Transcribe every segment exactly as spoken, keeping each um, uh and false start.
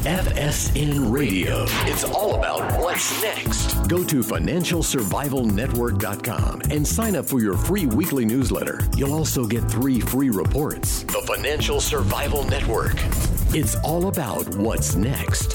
F S N Radio. It's all about what's next. Go to financial survival network dot com and sign up for your free weekly newsletter. You'll also get three free reports. The Financial Survival Network. It's all about what's next.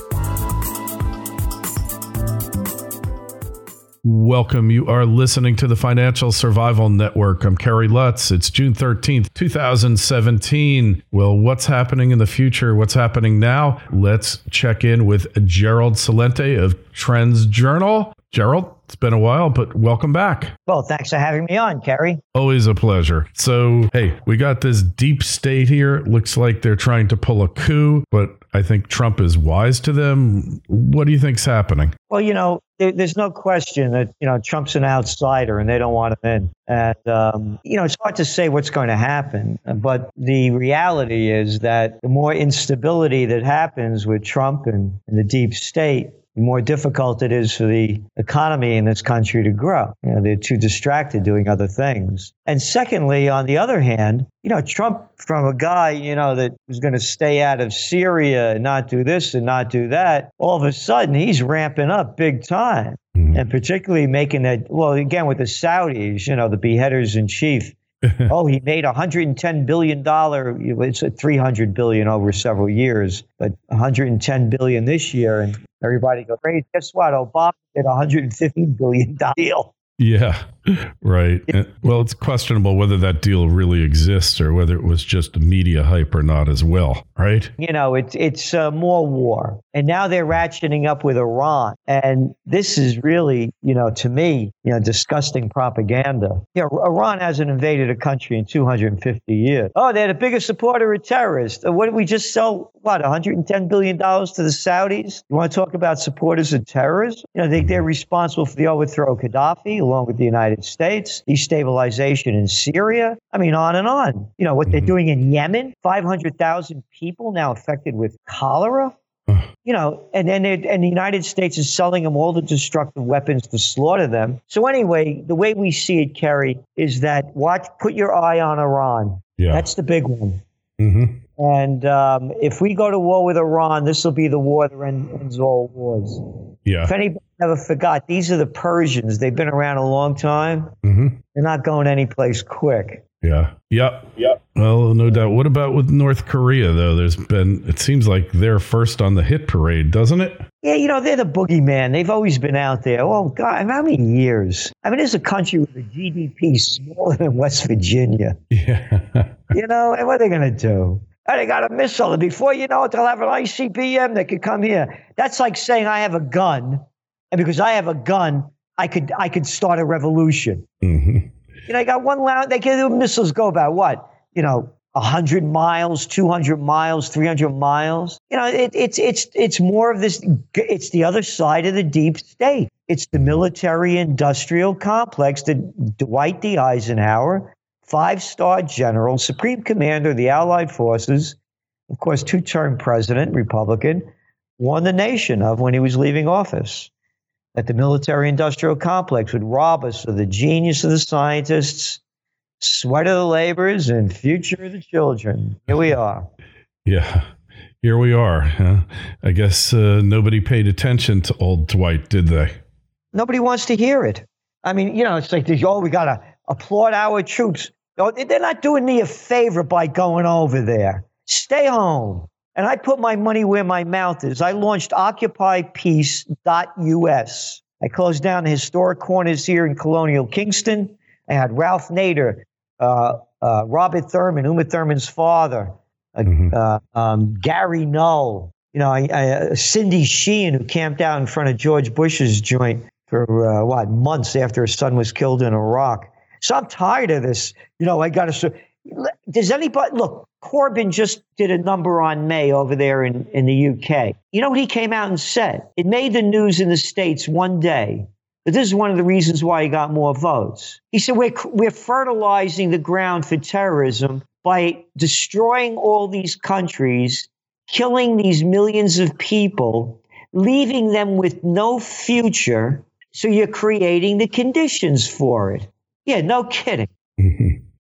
Welcome. You are listening to the Financial Survival Network. I'm Kerry Lutz. It's June thirteenth, twenty seventeen. Well, what's happening in the future? What's happening now? Let's check in with Gerald Celente of Trends Journal. Gerald, it's been a while, but welcome back. Well, thanks for having me on, Kerry. Always a pleasure. So, hey, we got this deep state here. Looks like they're trying to pull a coup, but I think Trump is wise to them. What do you think's happening? Well, you know, there, there's no question that, you know, Trump's an outsider and they don't want him in. And, um, you know, it's hard to say what's going to happen. But the reality is that the more instability that happens with Trump and, and the deep state, the more difficult it is for the economy in this country to grow. You know, they're too distracted doing other things. And secondly, on the other hand, you know, Trump, from a guy, you know, that was going to stay out of Syria and not do this and not do that, all of a sudden he's ramping up big time. Mm-hmm. And particularly making that, well, again, with the Saudis, you know, the beheaders in chief. Oh, he made one hundred ten billion dollars. It's a three hundred billion dollars over several years, but one hundred ten billion dollars this year. And everybody goes, great. Guess what? Obama did a one hundred fifty billion dollars deal. Yeah, right. Well, it's questionable whether that deal really exists or whether it was just a media hype or not as well, right? You know, it's it's uh, more war. And now they're ratcheting up with Iran. And this is really, you know, to me, you know, disgusting propaganda. You know, Iran hasn't invaded a country in two hundred fifty years. Oh, they're the biggest supporter of terrorists. What did we just sell? What, one hundred ten billion dollars to the Saudis? You want to talk about supporters of terrorism? You know, they, they're responsible for the overthrow of Gaddafi, along with the United States, destabilization in Syria. I mean, on and on. You know, what they're doing in Yemen, five hundred thousand people now affected with cholera. You know, and then and the United States is selling them all the destructive weapons to slaughter them. So anyway, the way we see it, Kerry, is that watch, put your eye on Iran. Yeah. That's the big one. Mm-hmm. And um, if we go to war with Iran, this will be the war that ends all wars. Yeah. If anybody never forgot, these are the Persians. They've been around a long time. Mm-hmm. They're not going anyplace quick. Yeah. Yep. Yep. Well, no doubt. What about with North Korea, though? There's been, it seems like they're first on the hit parade, doesn't it? Yeah, you know, they're the boogeyman. They've always been out there. Oh, God, how many years? I mean, there's a country with a G D P smaller than West Virginia. Yeah. You know, and what are they going to do? Oh, they got a missile. And before you know it, they'll have an I C B M that could come here. That's like saying I have a gun. And because I have a gun, I could I could start a revolution. Mm-hmm. You know, I got one round. They can, the missiles go about what? You know, one hundred miles, two hundred miles, three hundred miles. You know, it, it's it's it's more of this. It's the other side of the deep state. It's the military-industrial complex that Dwight D. Eisenhower, five-star general, supreme commander of the Allied forces, of course, two-term president, Republican, warned the nation of when he was leaving office. That the military-industrial complex would rob us of the genius of the scientists, sweat of the laborers, and future of the children. Here we are. Yeah, here we are. Huh? I guess uh, nobody paid attention to old Dwight, did they? Nobody wants to hear it. I mean, you know, it's like, oh, we got to applaud our troops. Oh, they're not doing me a favor by going over there. Stay home. And I put my money where my mouth is. I launched occupy peace dot U S. I closed down the historic corners here in Colonial Kingston. I had Ralph Nader, uh, uh, Robert Thurman, Uma Thurman's father, uh, mm-hmm. uh, um, Gary Null, you know, I, I, uh, Cindy Sheehan, who camped out in front of George Bush's joint for, uh, what, months after her son was killed in Iraq. So I'm tired of this. You know, I got to... Does anybody... Look, Corbyn just did a number on May over there in, in the U K. You know what he came out and said? It made the news in the States one day. But this is one of the reasons why he got more votes. He said, we're, we're fertilizing the ground for terrorism by destroying all these countries, killing these millions of people, leaving them with no future. So you're creating the conditions for it. Yeah, no kidding. Mm-hmm.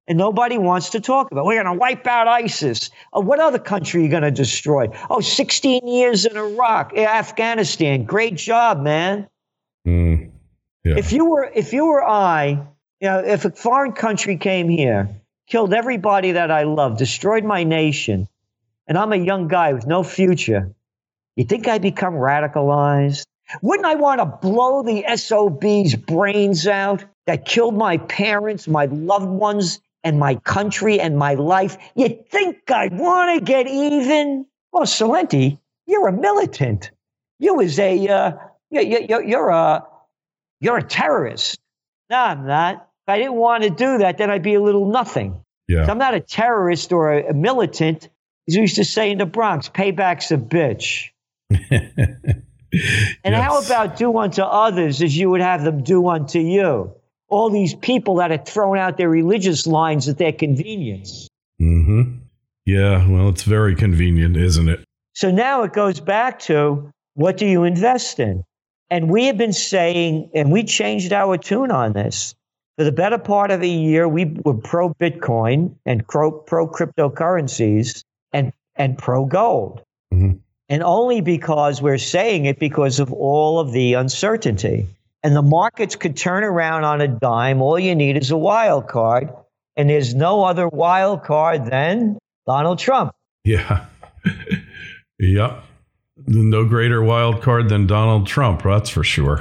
And nobody wants to talk about it. We're going to wipe out ISIS. Oh, what other country are you going to destroy? Oh, sixteen years in Iraq, Afghanistan. Great job, man. Mm, yeah. If you were, if you were I, you know, if a foreign country came here, killed everybody that I love, destroyed my nation, and I'm a young guy with no future, you think I'd become radicalized? Wouldn't I want to blow the S O B's brains out that killed my parents, my loved ones, and my country and my life? You think I'd want to get even? Well, Celente, you're a militant. You was a, uh, you, you, you're a, you're a terrorist. No, I'm not. If I didn't want to do that, then I'd be a little nothing. Yeah. So I'm not a terrorist or a, a militant. As we used to say in the Bronx, payback's a bitch. And yes. How about do unto others as you would have them do unto you? All these people that are throwing out their religious lines at their convenience. Mm-hmm. Yeah, well, it's very convenient, isn't it? So now it goes back to, what do you invest in? And we have been saying, and we changed our tune on this. For the better part of a year, we were pro-Bitcoin and pro, pro-cryptocurrencies and, and pro-gold. Mm-hmm. And only because we're saying it because of all of the uncertainty. And the markets could turn around on a dime. All you need is a wild card. And there's no other wild card than Donald Trump. Yeah. Yep. No greater wild card than Donald Trump, that's for sure.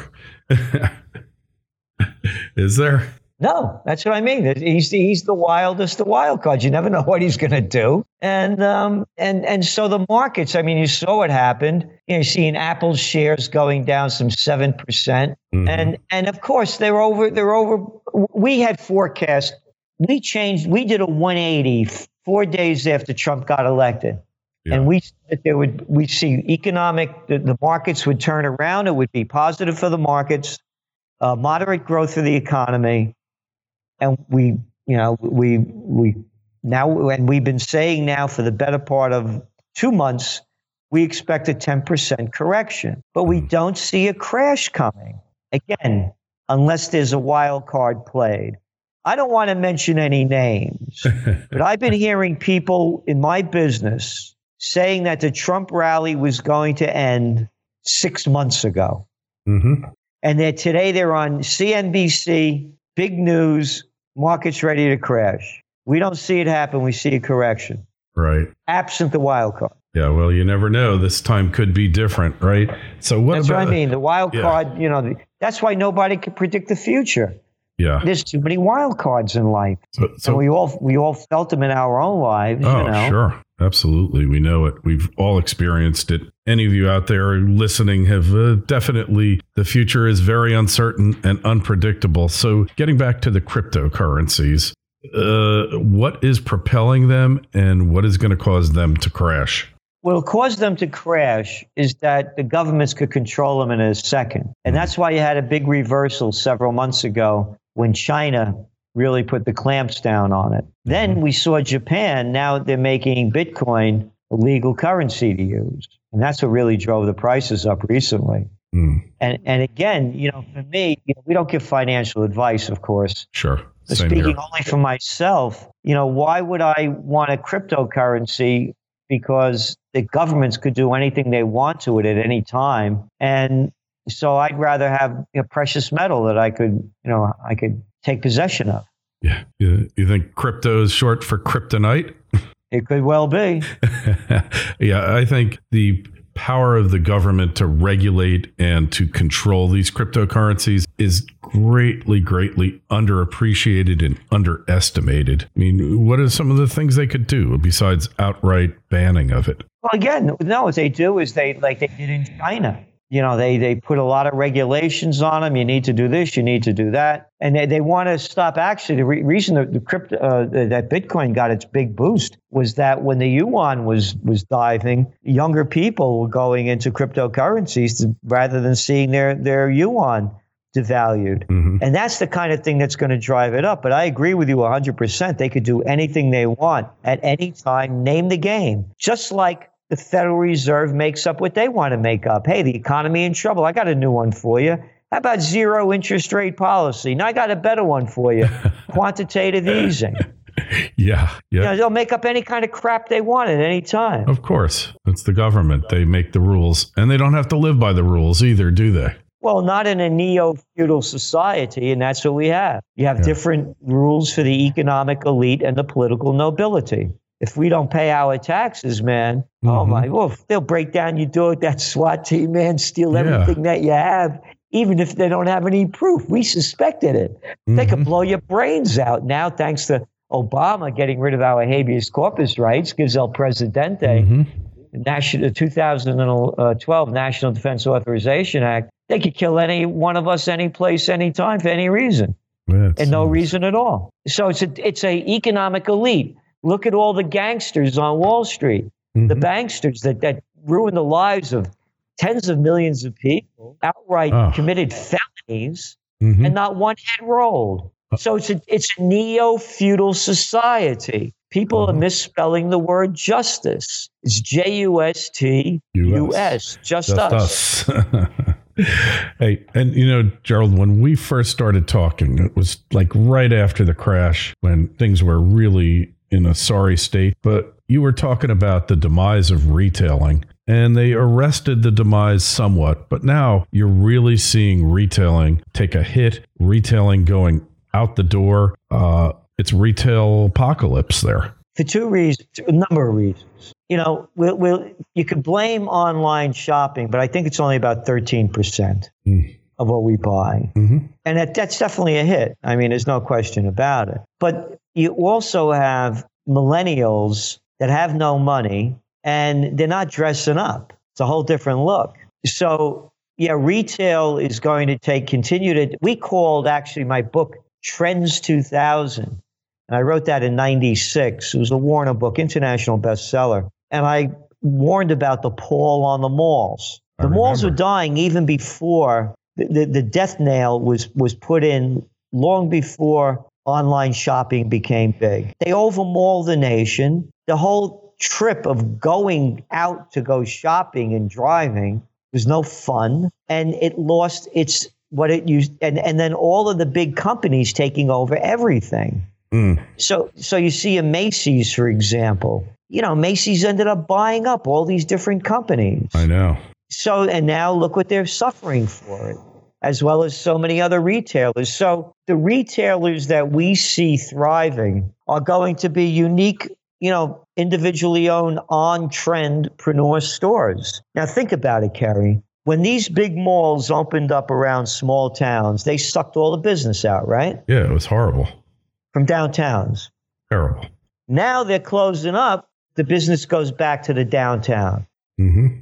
Is there? No, that's what I mean. He's the, he's the wildest of wild cards. You never know what he's going to do. And um and and so the markets, I mean, you saw what happened. You know, you're seeing Apple's shares going down some seven percent. Mm-hmm. And and of course they're over they're over we had forecast. We changed we did a one eighty four days after Trump got elected. Yeah. And we said there would we see economic the, the markets would turn around. It would be positive for the markets, uh, moderate growth for the economy. And we, you know, we, we now, and we've been saying now for the better part of two months, we expect a ten percent correction, but we don't see a crash coming. Again, unless there's a wild card played. I don't want to mention any names, but I've been hearing people in my business saying that the Trump rally was going to end six months ago. Mm-hmm. And that today they're on C N B C, big news, market's ready to crash. We don't see it happen. We see a correction. Right. Absent the wild card. Yeah, well, you never know. This time could be different, right? So what That's about, what I mean. The wild yeah. card, you know, the, that's why nobody can predict the future. Yeah. There's too many wild cards in life. So, so, and we all we all felt them in our own lives. Oh, you know? Sure. Absolutely. We know it. We've all experienced it. Any of you out there listening have uh, definitely, the future is very uncertain and unpredictable. So getting back to the cryptocurrencies, uh, what is propelling them and what is going to cause them to crash? What will cause them to crash is that the governments could control them in a second. And that's why you had a big reversal several months ago when China really put the clamps down on it. Then we saw Japan. Now they're making Bitcoin a legal currency to use. And that's what really drove the prices up recently. Mm. And and again, you know, for me, you know, we don't give financial advice, of course. Sure. But Same speaking here. only for myself, you know, why would I want a cryptocurrency? Because the governments could do anything they want to it at any time. And so I'd rather have you know, precious metal that I could, you know, I could take possession of. Yeah. You, you think crypto is short for kryptonite? It could well be. Yeah, I think the power of the government to regulate and to control these cryptocurrencies is greatly, greatly underappreciated and underestimated. I mean, what are some of the things they could do besides outright banning of it? Well, again, no, what they do is they, like they did in China. You know, they, they put a lot of regulations on them. You need to do this, you need to do that. And they, they want to stop. Actually, the re- reason that the crypto, uh, that Bitcoin got its big boost was that when the yuan was was diving, younger people were going into cryptocurrencies to, rather than seeing their, their yuan devalued. Mm-hmm. And that's the kind of thing that's going to drive it up. But I agree with you one hundred percent. They could do anything they want at any time, name the game. Just like the Federal Reserve makes up what they want to make up. Hey, the economy in trouble. I got a new one for you. How about zero interest rate policy? Now I got a better one for you. Quantitative easing. yeah. Yeah. You know, they'll make up any kind of crap they want at any time. Of course. It's the government. They make the rules, and they don't have to live by the rules either, do they? Well, not in a neo-feudal society, and that's what we have. You have yeah. different rules for the economic elite and the political nobility. If we don't pay our taxes, man, mm-hmm. oh my, well, they'll break down your door with that SWAT team, man, steal yeah. everything that you have, even if they don't have any proof. We suspected it. Mm-hmm. They could blow your brains out. Now, thanks to Obama getting rid of our habeas corpus rights, gives El Presidente, mm-hmm. the national, two thousand twelve National Defense Authorization Act, they could kill any one of us, any place, any time, for any reason, yeah, and no reason at all. So it's a it's a economic elite. Look at all the gangsters on Wall Street, mm-hmm. the banksters that, that ruin the lives of tens of millions of people, outright oh. committed felonies, mm-hmm. and not one head rolled. So it's a it's a neo-feudal society. People uh-huh. are misspelling the word justice. It's J U S T U S. Just, Just us. us. Hey, and you know, Gerald, when we first started talking, it was like right after the crash when things were really in a sorry state. But you were talking about the demise of retailing, and they arrested the demise somewhat. But now you're really seeing retailing take a hit, retailing going out the door. Uh, it's retail apocalypse there. For two reasons, a number of reasons. You know, we'll, we'll, you could blame online shopping, but I think it's only about thirteen percent mm. of what we buy. Mm-hmm. And that, that's definitely a hit. I mean, there's no question about it. But you also have millennials that have no money, and they're not dressing up. It's a whole different look. So, yeah, retail is going to take, continue to, we called actually my book Trends two thousand. And I wrote that in ninety-six. It was a Warner book, international bestseller. And I warned about the pall on the malls. The malls were dying even before the, the, the death nail was, was put in, long before online shopping became big. They overmauled the nation. The whole trip of going out to go shopping and driving was no fun. And it lost its, what it used, and, and then all of the big companies taking over everything. Mm. So, so you see a Macy's, for example. You know, Macy's ended up buying up all these different companies. I know. So, and now look what they're suffering for it, as well as so many other retailers. So the retailers that we see thriving are going to be unique, you know, individually owned, on-trend-preneur stores. Now think about it, Kerry. When these big malls opened up around small towns, they sucked all the business out, right? Yeah, it was horrible. From downtowns. Terrible. Now they're closing up. The business goes back to the downtown. Mm-hmm.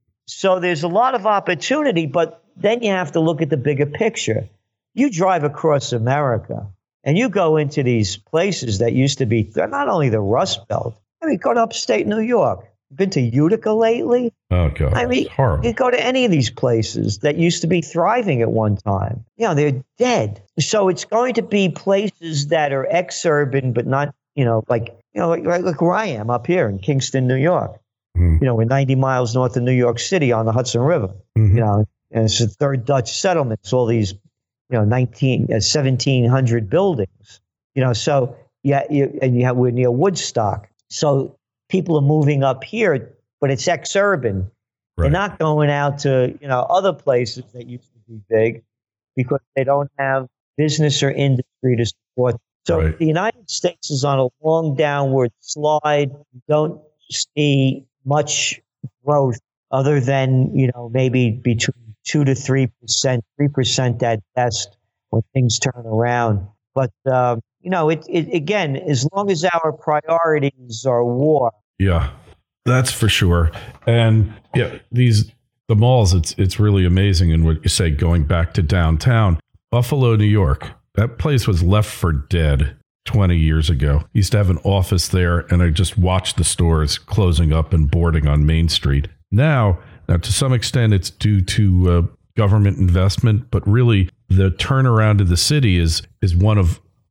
So there's a lot of opportunity, but then you have to look at the bigger picture. You drive across America and you go into these places that used to be not only the Rust Belt. I mean, go to upstate New York. Been to Utica lately? Oh, God. I mean, horrible. You go to any of these places that used to be thriving at one time. You know, they're dead. So it's going to be places that are ex-urban, but not, you know, like, you know, like, like where I am up here in Kingston, New York. Mm-hmm. You know, we're ninety miles north of New York City on the Hudson River. Mm-hmm. You know, and it's the third Dutch settlement. It's all these, you know, nineteen, uh, seventeen hundred buildings. You know, so, yeah, you, and you have, we're near Woodstock. So people are moving up here, but it's ex-urban. Right. They're not going out to, you know, other places that used to be big because they don't have business or industry to support. So right. The United States is on a long downward slide. You don't see much growth other than, you know, maybe between two to three percent, three percent at best when things turn around. But, um, you know, it, it again, as long as our priorities are war. Yeah, that's for sure. And yeah, these the malls, it's it's really amazing. And what you say, going back to downtown, Buffalo, New York, that place was left for dead twenty years ago. I used to have an office there, and I just watched the stores closing up and boarding on Main Street. Now, now to some extent, it's due to uh, government investment, but really the turnaround of the city is is one of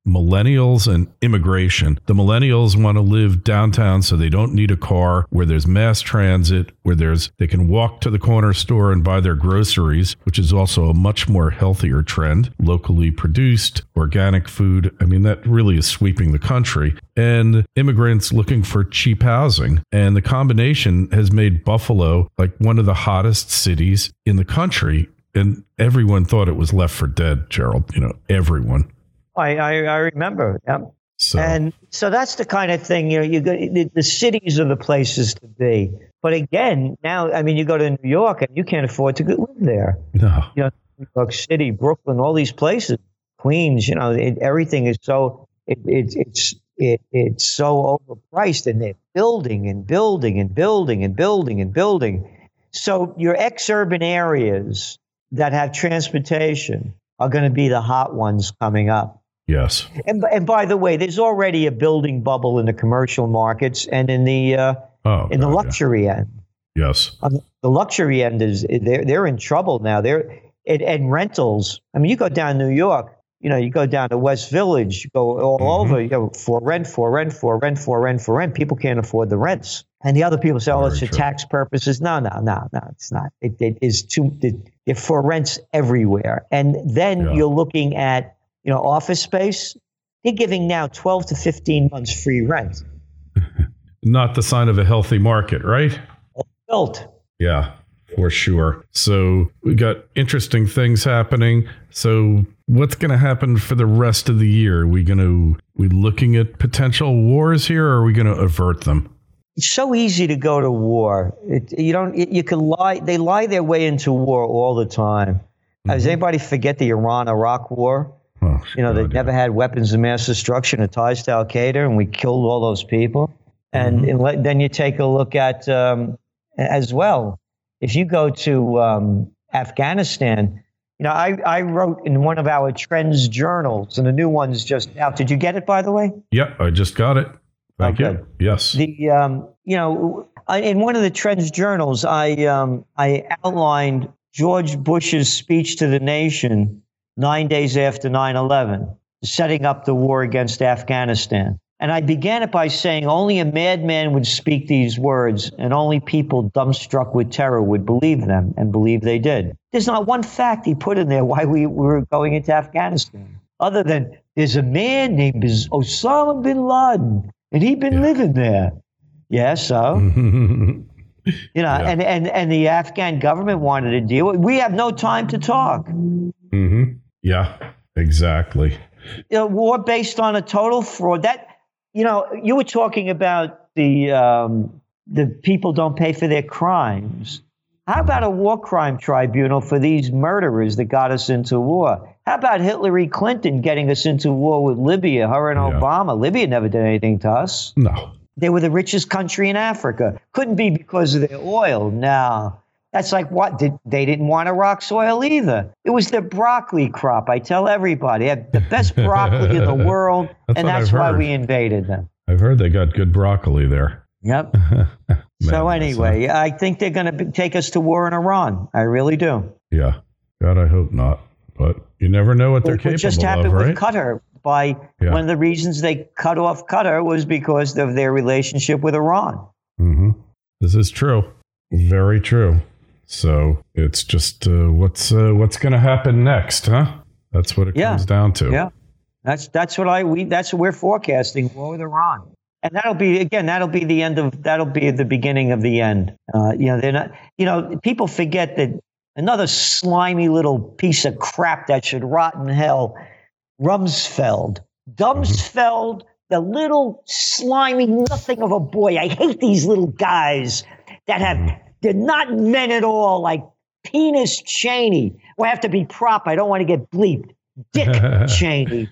millennials and immigration. The millennials want to live downtown so they don't need a car, where there's mass transit, where there's they can walk to the corner store and buy their groceries, which is also a much more healthier trend. Locally produced, organic food. I mean, that really is sweeping the country. And immigrants looking for cheap housing. And the combination has made Buffalo like one of the hottest cities in the country. And everyone thought it was left for dead, Gerald. You know, everyone. I, I, I remember. Yeah. So. And so that's the kind of thing, you know, you go, the, the cities are the places to be. But again, now, I mean, you go to New York and you can't afford to live there. No. You know, New York City, Brooklyn, all these places, Queens, you know, it, everything is so, it, it, it's it, it's so overpriced, and they're building and building and building and building and building. So your ex-urban areas that have transportation are going to be the hot ones coming up. Yes. And, and by the way, there's already a building bubble in the commercial markets and in the uh, oh, in the God, luxury yeah. end. Yes. Um, the luxury end is they're they're in trouble now. They're and, and rentals. I mean, you go down New York. You know, you go down to West Village. You go all mm-hmm. over. You go for rent, for rent, for rent, for rent, for rent. People can't afford the rents. And the other people say, "Oh, Very it's for true. tax purposes." No, no, no, no. It's not. It, it is too. It, it for rents everywhere. And then yeah. you're looking at, you know, office space. They're giving now twelve to fifteen months free rent. Not the sign of a healthy market, right? Built. Yeah, for sure. So we got interesting things happening. So what's going to happen for the rest of the year? Are we going to we looking at potential wars here, or are we going to avert them? It's so easy to go to war. It, you don't. It, you can lie. They lie their way into war all the time. Mm-hmm. Does anybody forget the Iran-Iraq war? Oh, you know, God, they never yeah. had weapons of mass destruction or ties to Al Qaeda, and we killed all those people. And, Mm-hmm. and then you take a look at um, as well. If you go to um, Afghanistan, you know, I, I wrote in one of our Trends journals, and the new one's just out. Did you get it, by the way? Yep, I just got it. Thank oh, you. good. Yes. The um, you know, I, in one of the Trends journals, I um, I outlined George Bush's speech to the nation nine days after nine eleven, setting up the war against Afghanistan. And I began it by saying only a madman would speak these words, and only people dumbstruck with terror would believe them, and believe they did. There's not one fact he put in there why we, we were going into Afghanistan, other than there's a man named Osama bin Laden, and he'd been yeah. living there. Yeah, so, you know, yeah. and, and, and the Afghan government wanted to deal with it. We have no time to talk. Mm-hmm. Yeah, exactly. You know, war based on a total fraud. That, you know, you were talking about the um, the people don't pay for their crimes. How about a war crime tribunal for these murderers that got us into war? How about Hillary Clinton getting us into war with Libya, her and yeah. Obama? Libya never did anything to us. No. They were the richest country in Africa. Couldn't be because of their oil. No. That's like what? Did, they didn't want Iraq's oil either. It was the broccoli crop. I tell everybody. They have the best broccoli in the world, that's and that's why we invaded them. I've heard they got good broccoli there. Yep. So anyway, I think they're going to take us to war in Iran. I really do. Yeah. God, I hope not. But you never know what they're what capable just happened of, right? with Qatar. By yeah. one of the reasons they cut off Qatar was because of their relationship with Iran. Mm-hmm. This is true. Very true. So it's just uh, what's uh, what's going to happen next, huh? That's what it yeah. comes down to. Yeah, that's that's what I we that's what we're forecasting, war with Iran, and that'll be again that'll be the end of that'll be the beginning of the end. Uh, you know, they're not. You know, people forget that another slimy little piece of crap that should rot in hell, Rumsfeld, Dumsfeld, mm-hmm. the little slimy nothing of a boy. I hate these little guys that have. Mm-hmm. They're not men at all, like Penis Cheney. Well, I have to be proper. I don't want to get bleeped. Dick Cheney.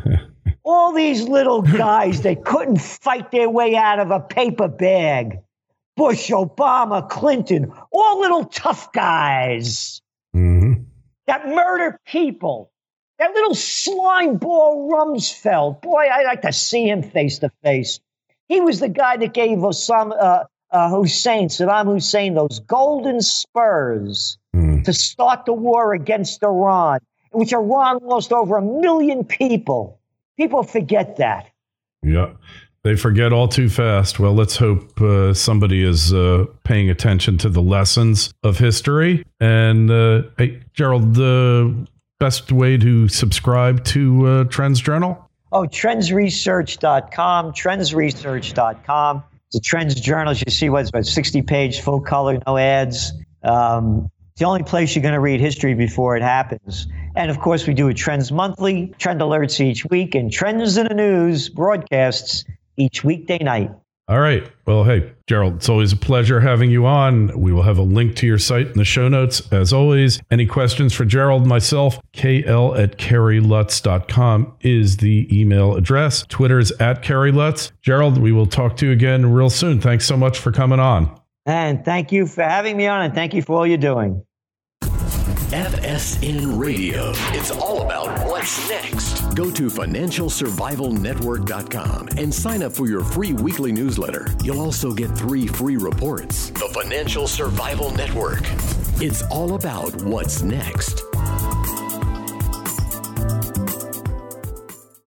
All these little guys, they couldn't fight their way out of a paper bag. Bush, Obama, Clinton, all little tough guys mm-hmm. that murder people. That little slime ball Rumsfeld. Boy, I'd like to see him face to face. He was the guy that gave Osama... Uh, Uh, Hussein, Saddam Hussein, those golden spurs mm. to start the war against Iran, in which Iran lost over a million people. People forget that. Yeah. They forget all too fast. Well, let's hope uh, somebody is uh, paying attention to the lessons of history. And uh, hey, Gerald, the best way to subscribe to uh, Trends Journal? Oh, trends research dot com, trends research dot com. The Trends Journal, you see what's about sixty page, full color, no ads. Um, it's the only place you're going to read history before it happens. And of course, we do a Trends Monthly, trend alerts each week, and Trends in the News broadcasts each weekday night. All right. Well, hey, Gerald, it's always a pleasure having you on. We will have a link to your site in the show notes, as always. Any questions for Gerald, myself, K L at Kerry Lutz dot com is the email address. Twitter's at Kerry Lutz. Gerald, we will talk to you again real soon. Thanks so much for coming on. And thank you for having me on, and thank you for all you're doing. F S N Radio. It's all about what's next. Go to financial survival network dot com and sign up for your free weekly newsletter. You'll also get three free reports. The Financial Survival Network. It's all about what's next.